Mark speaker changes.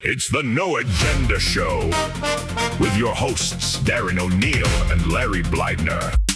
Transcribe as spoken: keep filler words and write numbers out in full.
Speaker 1: It's the No Agenda Show with your hosts, Darren O'Neill and Larry Blydner.